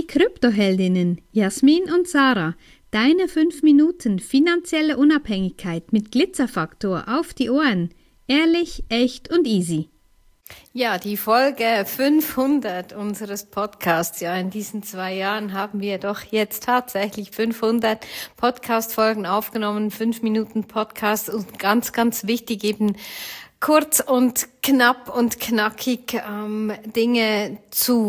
Kryptoheldinnen Jasmin und Sarah, deine 5 Minuten finanzielle Unabhängigkeit mit Glitzerfaktor auf die Ohren. Ehrlich, echt und easy. Ja, die Folge 500 unseres Podcasts. Ja, in diesen 2 Jahren haben wir doch jetzt tatsächlich 500 Podcast-Folgen aufgenommen, 5 Minuten Podcast und ganz, ganz wichtig eben kurz und knapp und knackig Dinge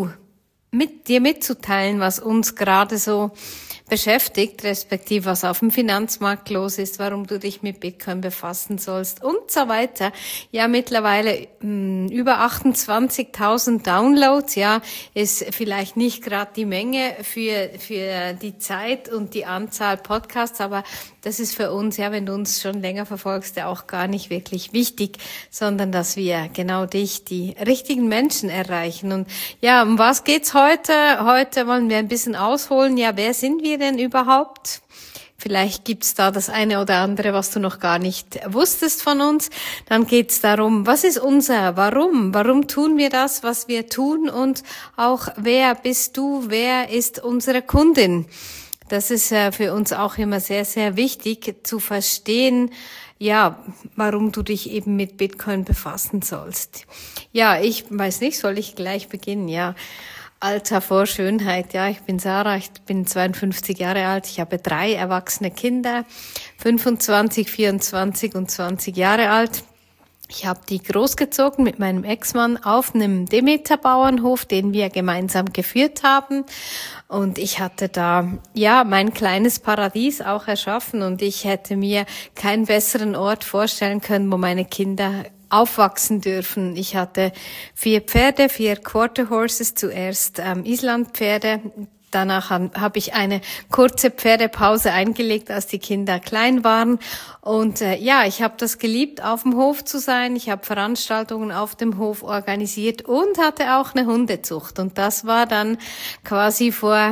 dir mitzuteilen, was uns gerade so beschäftigt, respektive was auf dem Finanzmarkt los ist, warum du dich mit Bitcoin befassen sollst und so weiter. Ja, mittlerweile über 28.000 Downloads, ja, ist vielleicht nicht gerade die Menge für die Zeit und die Anzahl Podcasts, aber das ist für uns, ja, wenn du uns schon länger verfolgst, ja auch gar nicht wirklich wichtig, sondern dass wir genau die richtigen Menschen erreichen. Und ja, um was geht's heute? Heute wollen wir ein bisschen ausholen. Ja, wer sind wir denn überhaupt? Vielleicht gibt's da das eine oder andere, was du noch gar nicht wusstest von uns. Dann geht's darum, was ist unser Warum? Warum tun wir das, was wir tun? Und auch, wer bist du? Wer ist unsere Kundin? Das ist für uns auch immer sehr, sehr wichtig zu verstehen, ja, warum du dich eben mit Bitcoin befassen sollst. Ja, ich weiß nicht, soll ich gleich beginnen? Ja, Alter vor Schönheit. Ja, ich bin Sarah, ich bin 52 Jahre alt, ich habe 3 erwachsene Kinder, 25, 24 und 20 Jahre alt. Ich habe die großgezogen mit meinem Ex-Mann auf einem Demeter-Bauernhof, den wir gemeinsam geführt haben. Und ich hatte da, ja, mein kleines Paradies auch erschaffen. Und ich hätte mir keinen besseren Ort vorstellen können, wo meine Kinder aufwachsen dürfen. Ich hatte 4 Pferde, 4 Quarter Horses, zuerst Islandpferde. Danach habe ich eine kurze Pferdepause eingelegt, als die Kinder klein waren. Und ja, ich habe das geliebt, auf dem Hof zu sein. Ich habe Veranstaltungen auf dem Hof organisiert und hatte auch eine Hundezucht. Und das war dann quasi vor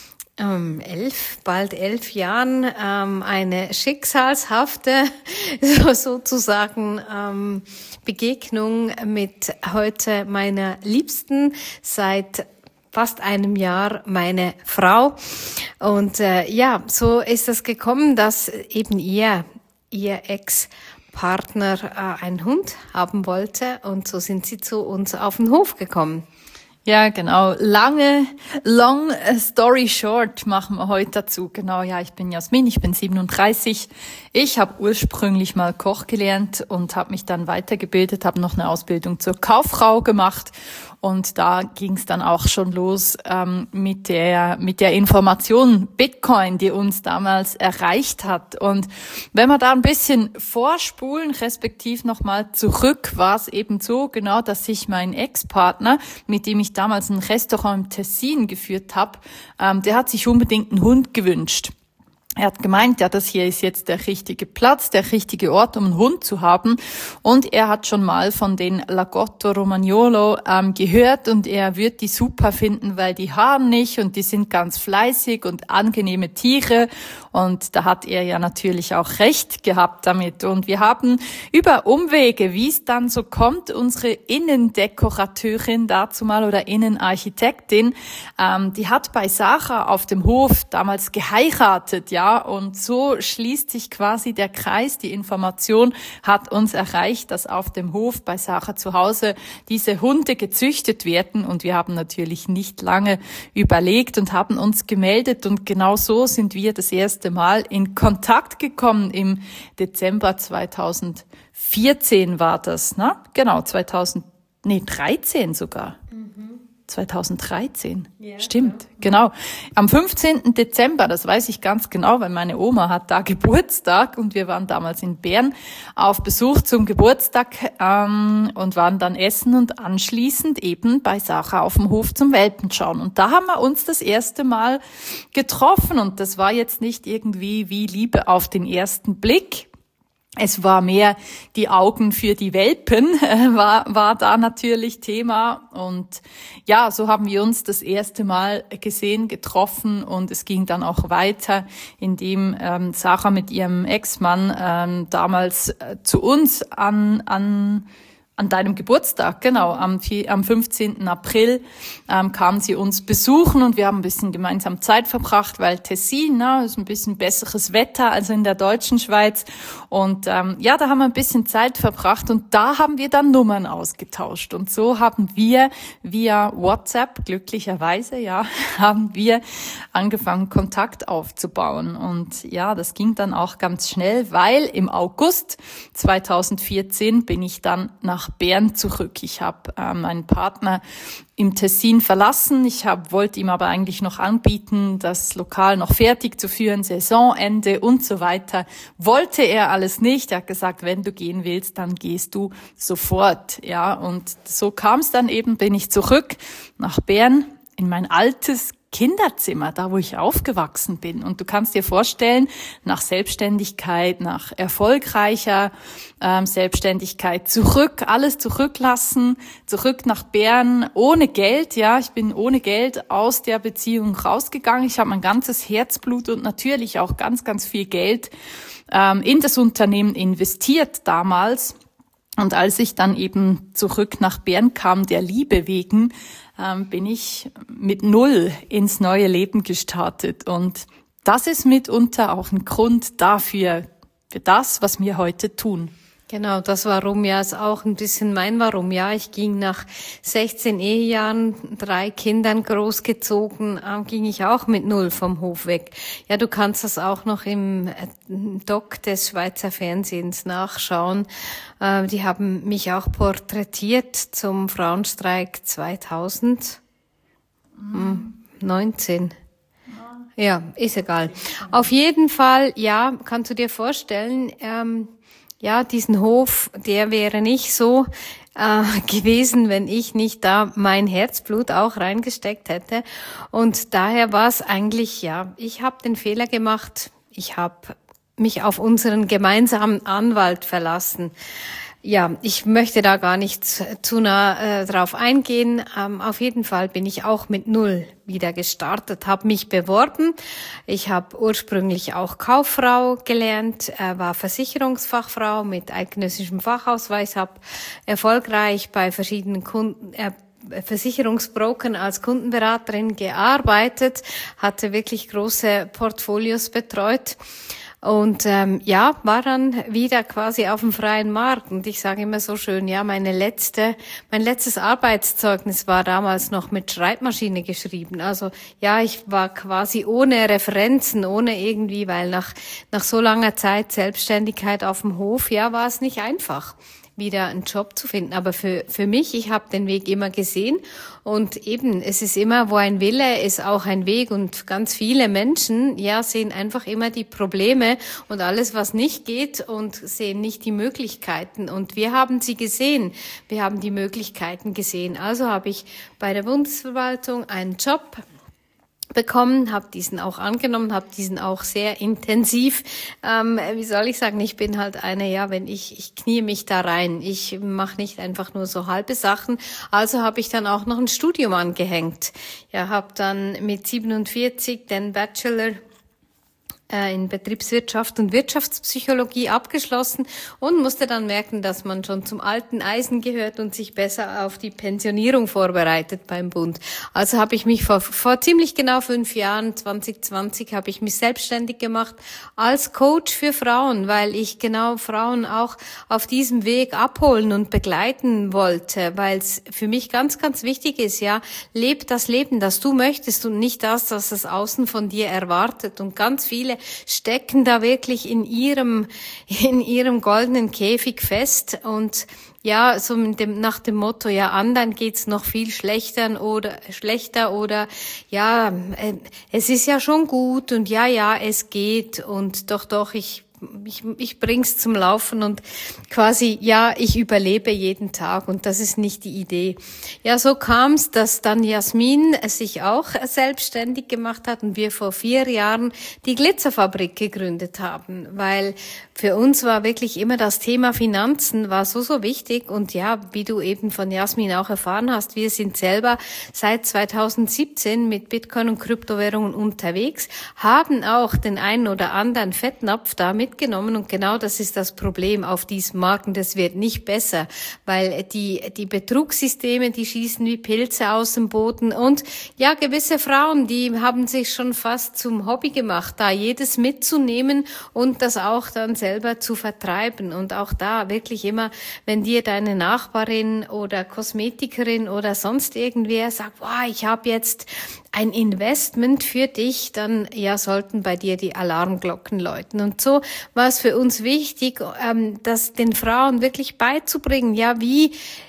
bald 11 Jahren eine schicksalshafte sozusagen Begegnung mit heute meiner Liebsten seit fast einem Jahr meine Frau. Und ja, so ist es gekommen, dass eben ihr Ex-Partner einen Hund haben wollte. Und so sind sie zu uns auf den Hof gekommen. Ja, genau. Long story short machen wir heute dazu. Genau, ja, ich bin Jasmin, ich bin 37. Ich habe ursprünglich mal Koch gelernt und habe mich dann weitergebildet, habe noch eine Ausbildung zur Kauffrau gemacht. Und da ging es dann auch schon los mit der Information Bitcoin, die uns damals erreicht hat. Und wenn wir da ein bisschen vorspulen, respektiv nochmal zurück, war es eben so, genau, dass sich mein Ex-Partner, mit dem ich damals ein Restaurant im Tessin geführt habe, der hat sich unbedingt einen Hund gewünscht. Er hat gemeint, ja, das hier ist jetzt der richtige Platz, der richtige Ort, um einen Hund zu haben. Und er hat schon mal von den Lagotto Romagnolo gehört und er wird die super finden, weil die haaren nicht und die sind ganz fleißig und angenehme Tiere. Und da hat er ja natürlich auch recht gehabt damit. Und wir haben über Umwege, wie es dann so kommt, unsere Innendekorateurin dazu mal oder Innenarchitektin, die hat bei Sarah auf dem Hof damals geheiratet, ja. Und so schließt sich quasi der Kreis. Die Information hat uns erreicht, dass auf dem Hof bei Sarah zu Hause diese Hunde gezüchtet werden. Und wir haben natürlich nicht lange überlegt und haben uns gemeldet. Und genau so sind wir das erste Mal in Kontakt gekommen. Im Dezember 2014 war das, ne? Genau, 13 sogar. 2013, ja, stimmt, ja. Genau. Am 15. Dezember, das weiß ich ganz genau, weil meine Oma hat da Geburtstag und wir waren damals in Bern auf Besuch zum Geburtstag und waren dann essen und anschließend eben bei Sarah auf dem Hof zum Welpenschauen. Und da haben wir uns das erste Mal getroffen und das war jetzt nicht irgendwie wie Liebe auf den ersten Blick. Es war mehr die Augen für die Welpen, war da natürlich Thema. Und ja, so haben wir uns das erste Mal gesehen, getroffen und es ging dann auch weiter, indem Sarah mit ihrem Ex-Mann damals zu uns an An deinem Geburtstag, genau, am 15. April kamen sie uns besuchen und wir haben ein bisschen gemeinsam Zeit verbracht, weil Tessin, ist ein bisschen besseres Wetter als in der deutschen Schweiz. Und da haben wir ein bisschen Zeit verbracht und da haben wir dann Nummern ausgetauscht. Und so haben wir via WhatsApp, glücklicherweise, haben wir angefangen, Kontakt aufzubauen. Und ja, das ging dann auch ganz schnell, weil im August 2014 bin ich dann nach Bern zurück. Ich habe meinen Partner im Tessin verlassen. Ich wollte ihm aber eigentlich noch anbieten, das Lokal noch fertig zu führen, Saisonende und so weiter. Wollte er alles nicht. Er hat gesagt, wenn du gehen willst, dann gehst du sofort. Ja, und so kam es dann eben, bin ich zurück nach Bern in mein altes Kinderzimmer, da wo ich aufgewachsen bin. Und du kannst dir vorstellen, nach Selbstständigkeit, nach erfolgreicher Selbstständigkeit, alles zurücklassen, zurück nach Bern, ohne Geld, ich bin ohne Geld aus der Beziehung rausgegangen. Ich habe mein ganzes Herzblut und natürlich auch ganz, ganz viel Geld in das Unternehmen investiert damals. Und als ich dann eben zurück nach Bern kam, der Liebe wegen, bin ich mit 0 ins neue Leben gestartet. Und das ist mitunter auch ein Grund dafür, für das, was wir heute tun. Genau, das Warum ist auch ein bisschen mein Warum. Ich ging nach 16 Ehejahren, 3 Kindern großgezogen, ging ich auch mit 0 vom Hof weg. Du kannst das auch noch im Doc des Schweizer Fernsehens nachschauen. Die haben mich auch porträtiert zum Frauenstreik 2019. Ja, ist egal. Auf jeden Fall, kannst du dir vorstellen, diesen Hof, der wäre nicht so gewesen, wenn ich nicht da mein Herzblut auch reingesteckt hätte. Und daher war es eigentlich, ich habe den Fehler gemacht, ich habe mich auf unseren gemeinsamen Anwalt verlassen. Ich möchte da gar nicht zu nah drauf eingehen. Auf jeden Fall bin ich auch mit 0 wieder gestartet, habe mich beworben. Ich habe ursprünglich auch Kauffrau gelernt, war Versicherungsfachfrau mit eidgenössischem Fachausweis, habe erfolgreich bei verschiedenen Versicherungsbrokern als Kundenberaterin gearbeitet, hatte wirklich große Portfolios betreut. Und war dann wieder quasi auf dem freien Markt. Und ich sage immer so schön, mein letztes Arbeitszeugnis war damals noch mit Schreibmaschine geschrieben. Also ich war quasi ohne Referenzen, ohne irgendwie, weil nach so langer Zeit Selbstständigkeit auf dem Hof, war es nicht einfach, wieder einen Job zu finden. Aber für mich, ich habe den Weg immer gesehen und eben, es ist immer, wo ein Wille ist auch ein Weg und ganz viele Menschen, sehen einfach immer die Probleme und alles, was nicht geht und sehen nicht die Möglichkeiten und wir haben sie gesehen, wir haben die Möglichkeiten gesehen. Also habe ich bei der Bundesverwaltung einen Job bekommen, habe diesen auch angenommen, habe diesen auch sehr intensiv, ich bin halt eine, wenn ich knie mich da rein, ich mache nicht einfach nur so halbe Sachen, also habe ich dann auch noch ein Studium angehängt. Habe dann mit 47 den Bachelor in Betriebswirtschaft und Wirtschaftspsychologie abgeschlossen und musste dann merken, dass man schon zum alten Eisen gehört und sich besser auf die Pensionierung vorbereitet beim Bund. Also habe ich mich vor ziemlich genau 5 Jahren, 2020, habe ich mich selbstständig gemacht als Coach für Frauen, weil ich genau Frauen auch auf diesem Weg abholen und begleiten wollte, weil es für mich ganz, ganz wichtig ist, leb das Leben, das du möchtest und nicht das, was das Außen von dir erwartet. Und ganz viele stecken da wirklich in ihrem goldenen Käfig fest und so nach dem Motto, anderen geht's noch viel schlechter oder es ist ja schon gut und es geht und doch, ich bring's zum Laufen und quasi, ich überlebe jeden Tag und das ist nicht die Idee. So kam's, dass dann Jasmin sich auch selbstständig gemacht hat und wir vor 4 Jahren die Glitzerfabrik gegründet haben, weil für uns war wirklich immer das Thema Finanzen war so wichtig und wie du eben von Jasmin auch erfahren hast, wir sind selber seit 2017 mit Bitcoin und Kryptowährungen unterwegs, haben auch den einen oder anderen Fettnapf damit mitgenommen und genau das ist das Problem auf diesem Markt und es wird nicht besser, weil die Betrugssysteme, die schießen wie Pilze aus dem Boden und ja, gewisse Frauen, die haben sich schon fast zum Hobby gemacht, da jedes mitzunehmen und das auch dann selber zu vertreiben und auch da wirklich immer, wenn dir deine Nachbarin oder Kosmetikerin oder sonst irgendwer sagt, wow, ich habe jetzt ein Investment für dich, dann ja sollten bei dir die Alarmglocken läuten. Und so war es für uns wichtig, das den Frauen wirklich beizubringen. Ja, wie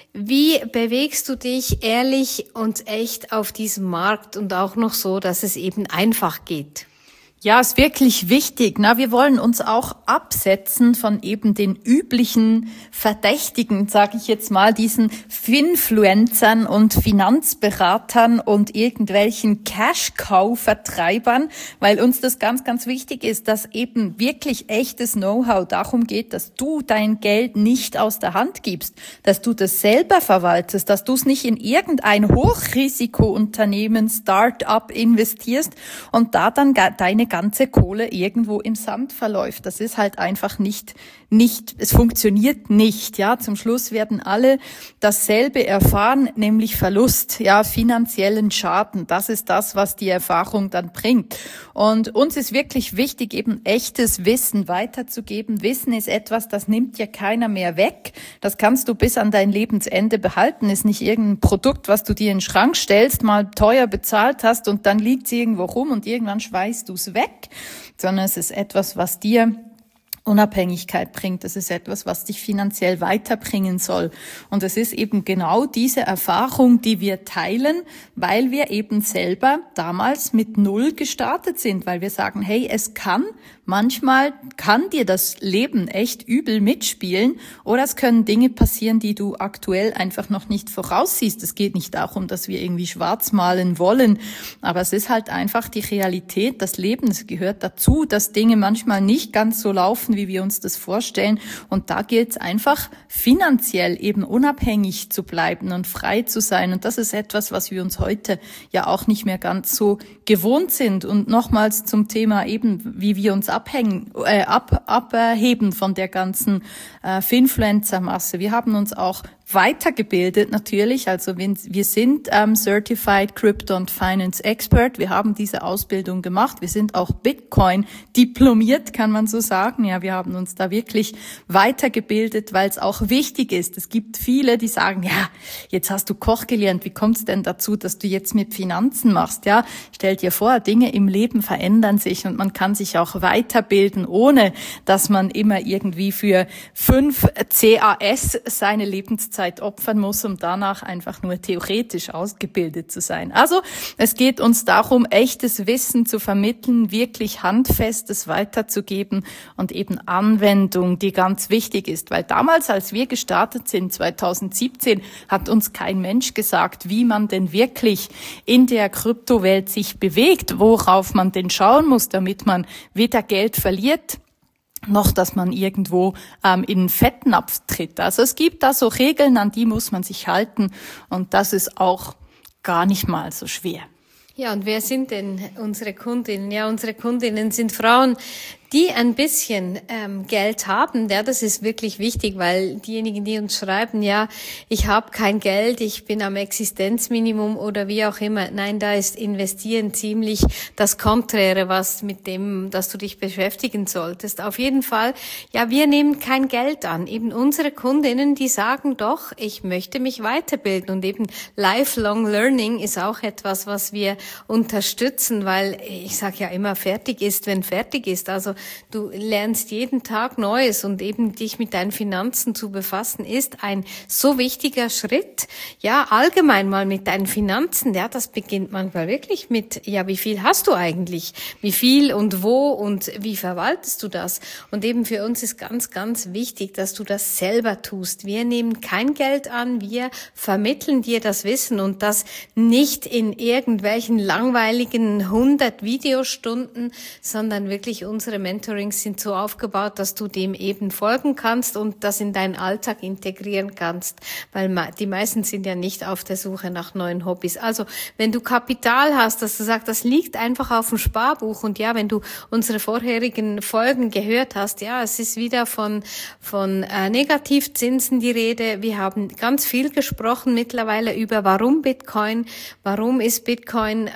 bewegst du dich ehrlich und echt auf diesem Markt und auch noch so, dass es eben einfach geht? Ja, ist wirklich wichtig. Wir wollen uns auch absetzen von eben den üblichen Verdächtigen, sage ich jetzt mal, diesen Finfluencern und Finanzberatern und irgendwelchen Cash-Cow-Vertreibern, weil uns das ganz, ganz wichtig ist, dass eben wirklich echtes Know-how darum geht, dass du dein Geld nicht aus der Hand gibst, dass du das selber verwaltest, dass du es nicht in irgendein Hochrisikounternehmen, Start-up investierst und da dann deine ganze Kohle irgendwo im Sand verläuft. Das ist halt einfach nicht, es funktioniert nicht, ja. Zum Schluss werden alle dasselbe erfahren, nämlich Verlust, ja, finanziellen Schaden. Das ist das, was die Erfahrung dann bringt. Und uns ist wirklich wichtig, eben echtes Wissen weiterzugeben. Wissen ist etwas, das nimmt ja keiner mehr weg. Das kannst du bis an dein Lebensende behalten. Ist nicht irgendein Produkt, was du dir in den Schrank stellst, mal teuer bezahlt hast und dann liegt es irgendwo rum und irgendwann schweißt du es weg, sondern es ist etwas, was dir Unabhängigkeit bringt. Das ist etwas, was dich finanziell weiterbringen soll. Und es ist eben genau diese Erfahrung, die wir teilen, weil wir eben selber damals mit 0 gestartet sind, weil wir sagen, hey, manchmal kann dir das Leben echt übel mitspielen oder es können Dinge passieren, die du aktuell einfach noch nicht voraussiehst. Es geht nicht darum, dass wir irgendwie schwarz malen wollen, aber es ist halt einfach die Realität, das Leben, es gehört dazu, dass Dinge manchmal nicht ganz so laufen, wie wir uns das vorstellen. Und da gilt es einfach, finanziell eben unabhängig zu bleiben und frei zu sein. Und das ist etwas, was wir uns heute ja auch nicht mehr ganz so gewohnt sind. Und nochmals zum Thema eben, wie wir uns abheben von der ganzen Finfluencer-Masse. Wir haben uns auch weitergebildet natürlich, also wir sind Certified Crypto and Finance Expert, wir haben diese Ausbildung gemacht, wir sind auch Bitcoin diplomiert, kann man so sagen. Ja, wir haben uns da wirklich weitergebildet, weil es auch wichtig ist. Es gibt viele, die sagen, ja, jetzt hast du Koch gelernt, wie kommt es denn dazu, dass du jetzt mit Finanzen machst? Ja, stell dir vor, Dinge im Leben verändern sich und man kann sich auch weiterbilden, ohne dass man immer irgendwie für 5 CAS seine Lebenszeit opfern muss, um danach einfach nur theoretisch ausgebildet zu sein. Also es geht uns darum, echtes Wissen zu vermitteln, wirklich Handfestes weiterzugeben und eben Anwendung, die ganz wichtig ist. Weil damals, als wir gestartet sind, 2017, hat uns kein Mensch gesagt, wie man denn wirklich in der Kryptowelt sich bewegt, worauf man denn schauen muss, damit man weder Geld verliert, noch, dass man irgendwo in einen Fettnapf tritt. Also es gibt da so Regeln, an die muss man sich halten und das ist auch gar nicht mal so schwer. Ja, und wer sind denn unsere Kundinnen? Ja, unsere Kundinnen sind Frauen, die ein bisschen Geld haben. Ja, das ist wirklich wichtig, weil diejenigen, die uns schreiben, ja, ich habe kein Geld, ich bin am Existenzminimum oder wie auch immer. Nein, da ist Investieren ziemlich das Konträre, was mit dem, dass du dich beschäftigen solltest. Auf jeden Fall, ja, wir nehmen kein Geld an. Eben unsere Kundinnen, die sagen doch, ich möchte mich weiterbilden und eben Lifelong Learning ist auch etwas, was wir unterstützen, weil ich sage ja immer, fertig ist, wenn fertig ist. Also du lernst jeden Tag Neues und eben dich mit deinen Finanzen zu befassen ist ein so wichtiger Schritt. Ja, allgemein mal mit deinen Finanzen, ja, das beginnt manchmal wirklich mit, ja, wie viel hast du eigentlich? Wie viel und wo und wie verwaltest du das? Und eben für uns ist ganz, ganz wichtig, dass du das selber tust. Wir nehmen kein Geld an, wir vermitteln dir das Wissen und das nicht in irgendwelchen langweiligen 100 Videostunden, sondern wirklich unsere Menschen Mentorings sind so aufgebaut, dass du dem eben folgen kannst und das in deinen Alltag integrieren kannst, weil die meisten sind ja nicht auf der Suche nach neuen Hobbys. Also wenn du Kapital hast, dass du sagst, das liegt einfach auf dem Sparbuch, und ja, wenn du unsere vorherigen Folgen gehört hast, ja, es ist wieder von Negativzinsen die Rede. Wir haben ganz viel gesprochen mittlerweile über warum ist Bitcoin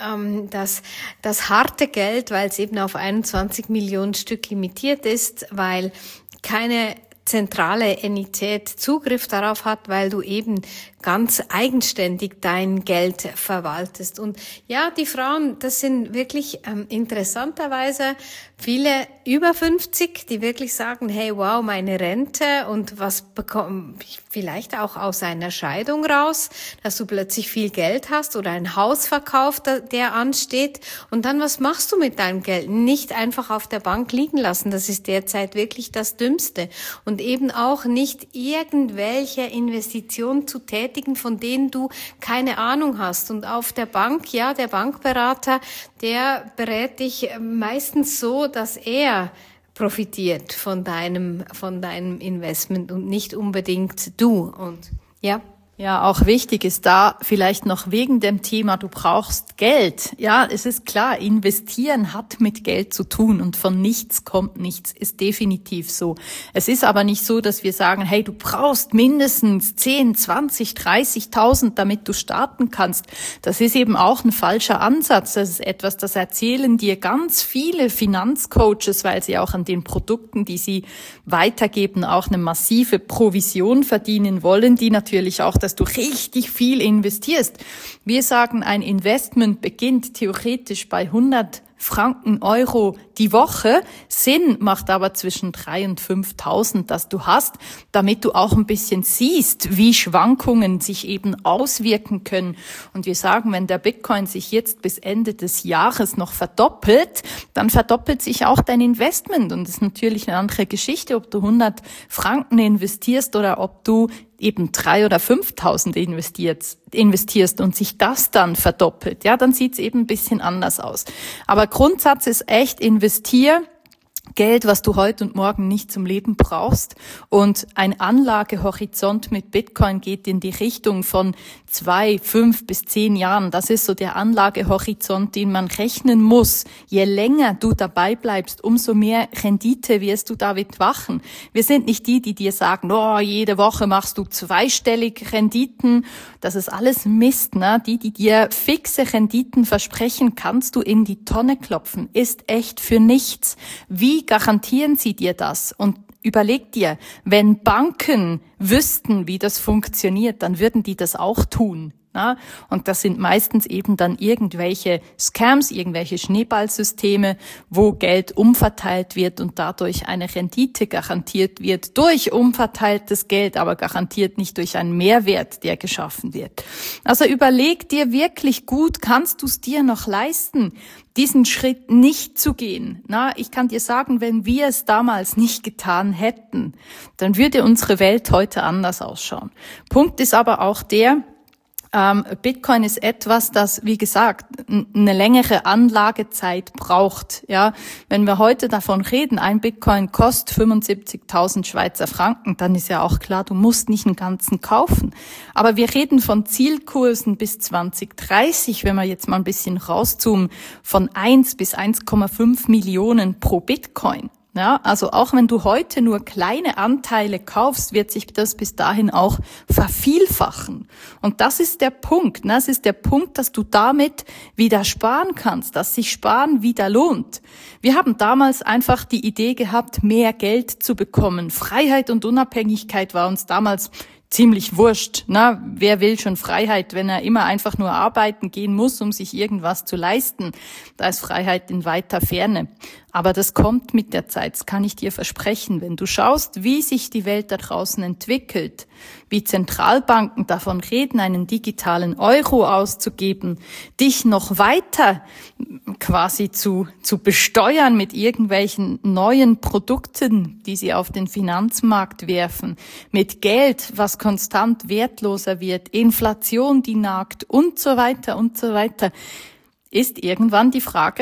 das harte Geld, weil es eben auf 21 Millionen Stück limitiert ist, weil keine zentrale Entität Zugriff darauf hat, weil du eben ganz eigenständig dein Geld verwaltest. Und ja, die Frauen, das sind wirklich interessanterweise viele über 50, die wirklich sagen, hey, wow, meine Rente und was bekomme ich vielleicht auch aus einer Scheidung raus, dass du plötzlich viel Geld hast oder ein Hausverkauf, der ansteht. Und dann, was machst du mit deinem Geld? Nicht einfach auf der Bank liegen lassen, das ist derzeit wirklich das Dümmste. Und eben auch nicht irgendwelche Investitionen zu tätigen, von denen du keine Ahnung hast. Und auf der Bank, ja, der Bankberater, der berät dich meistens so, dass er profitiert von deinem Investment und nicht unbedingt du. Und ja. Ja, auch wichtig ist da vielleicht noch wegen dem Thema, du brauchst Geld. Ja, es ist klar, investieren hat mit Geld zu tun und von nichts kommt nichts, ist definitiv so. Es ist aber nicht so, dass wir sagen, hey, du brauchst mindestens 10, 20, 30.000, damit du starten kannst. Das ist eben auch ein falscher Ansatz. Das ist etwas, das erzählen dir ganz viele Finanzcoaches, weil sie auch an den Produkten, die sie weitergeben, auch eine massive Provision verdienen wollen, die natürlich auch dass du richtig viel investierst. Wir sagen, ein Investment beginnt theoretisch bei 100 Franken, Euro die Woche. Sinn macht aber zwischen 3.000 und 5.000, dass du hast, damit du auch ein bisschen siehst, wie Schwankungen sich eben auswirken können. Und wir sagen, wenn der Bitcoin sich jetzt bis Ende des Jahres noch verdoppelt, dann verdoppelt sich auch dein Investment. Und das ist natürlich eine andere Geschichte, ob du 100 Franken investierst oder ob du eben 3.000 oder 5.000 investierst und sich das dann verdoppelt, ja, dann sieht's eben ein bisschen anders aus. Aber Grundsatz ist echt, investier Geld, was du heute und morgen nicht zum Leben brauchst. Und ein Anlagehorizont mit Bitcoin geht in die Richtung von 2, 5 bis 10 Jahren. Das ist so der Anlagehorizont, den man rechnen muss. Je länger du dabei bleibst, umso mehr Rendite wirst du damit machen. Wir sind nicht die dir sagen, oh, jede Woche machst du zweistellig Renditen. Das ist alles Mist, ne? Die dir fixe Renditen versprechen, kannst du in die Tonne klopfen. Ist echt für nichts. Wie garantieren sie dir das? Und überleg dir, wenn Banken wüssten, wie das funktioniert, dann würden die das auch tun. Na? Und das sind meistens eben dann irgendwelche Scams, irgendwelche Schneeballsysteme, wo Geld umverteilt wird und dadurch eine Rendite garantiert wird durch umverteiltes Geld, aber garantiert nicht durch einen Mehrwert, der geschaffen wird. Also überleg dir wirklich gut, kannst du es dir noch leisten, diesen Schritt nicht zu gehen? Na, ich kann dir sagen, wenn wir es damals nicht getan hätten, dann würde unsere Welt heute anders ausschauen. Punkt ist aber auch der, Bitcoin ist etwas, das, wie gesagt, eine längere Anlagezeit braucht. Ja, wenn wir heute davon reden, ein Bitcoin kostet 75.000 Schweizer Franken, dann ist ja auch klar, du musst nicht einen ganzen kaufen. Aber wir reden von Zielkursen bis 2030, wenn wir jetzt mal ein bisschen rauszoomen, von 1 bis 1,5 Millionen pro Bitcoin. Ja, also auch wenn du heute nur kleine Anteile kaufst, wird sich das bis dahin auch vervielfachen. Und das ist der Punkt. Das ist der Punkt, dass du damit wieder sparen kannst, dass sich Sparen wieder lohnt. Wir haben damals einfach die Idee gehabt, mehr Geld zu bekommen. Freiheit und Unabhängigkeit war uns damals ziemlich wurscht. Na, wer will schon Freiheit, wenn er immer einfach nur arbeiten gehen muss, um sich irgendwas zu leisten? Da ist Freiheit in weiter Ferne. Aber das kommt mit der Zeit, das kann ich dir versprechen. Wenn du schaust, wie sich die Welt da draußen entwickelt, wie Zentralbanken davon reden, einen digitalen Euro auszugeben, dich noch weiter quasi zu besteuern mit irgendwelchen neuen Produkten, die sie auf den Finanzmarkt werfen, mit Geld, was konstant wertloser wird, Inflation, die nagt und so weiter, ist irgendwann die Frage,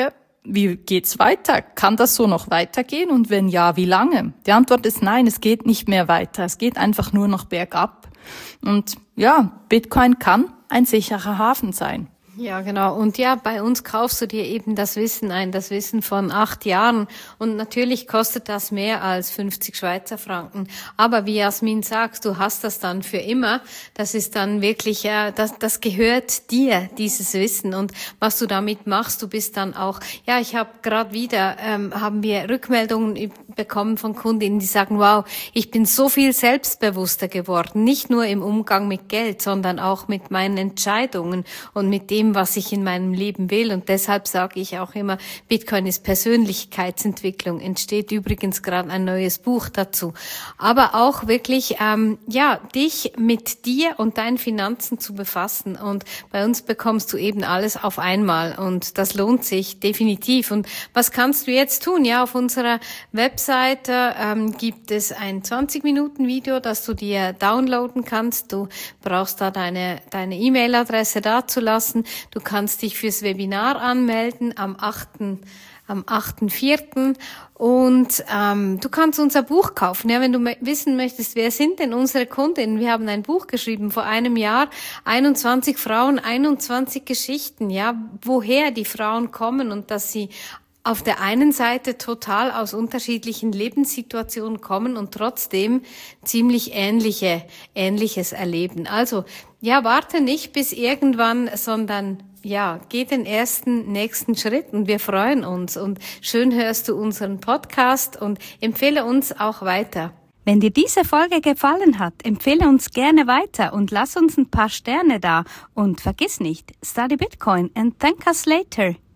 wie geht's weiter? Kann das so noch weitergehen? Und wenn ja, wie lange? Die Antwort ist nein, es geht nicht mehr weiter. Es geht einfach nur noch bergab. Und ja, Bitcoin kann ein sicherer Hafen sein. Ja, genau. Und ja, bei uns kaufst du dir eben das Wissen ein, das Wissen von 8 Jahren. Und natürlich kostet das mehr als 50 Schweizer Franken. Aber wie Jasmin sagt, du hast das dann für immer. Das ist dann wirklich, das gehört dir, dieses Wissen. Und was du damit machst, du bist dann auch, ja, ich habe gerade wieder, haben wir Rückmeldungen bekommen von Kundinnen, die sagen, wow, ich bin so viel selbstbewusster geworden. Nicht nur im Umgang mit Geld, sondern auch mit meinen Entscheidungen und mit dem, was ich in meinem Leben will. Und deshalb sage ich auch immer, Bitcoin ist Persönlichkeitsentwicklung. Entsteht übrigens gerade ein neues Buch dazu. Aber auch wirklich, dich mit dir und deinen Finanzen zu befassen. Und bei uns bekommst du eben alles auf einmal. Und das lohnt sich definitiv. Und was kannst du jetzt tun? Ja, auf unserer Webseite gibt es ein 20-Minuten-Video, das du dir downloaden kannst. Du brauchst da deine E-Mail-Adresse dazulassen. Du kannst dich fürs Webinar anmelden am 8.4. Und du kannst unser Buch kaufen. Ja, wenn du wissen möchtest, wer sind denn unsere Kundinnen? Wir haben ein Buch geschrieben vor einem Jahr, 21 Frauen, 21 Geschichten, ja, woher die Frauen kommen und dass sie auf der einen Seite total aus unterschiedlichen Lebenssituationen kommen und trotzdem ziemlich Ähnliches erleben. Also, ja, warte nicht bis irgendwann, sondern ja, geh den nächsten Schritt und wir freuen uns. Und schön hörst du unseren Podcast und empfehle uns auch weiter. Wenn dir diese Folge gefallen hat, empfehle uns gerne weiter und lass uns ein paar Sterne da. Und vergiss nicht, study Bitcoin and thank us later.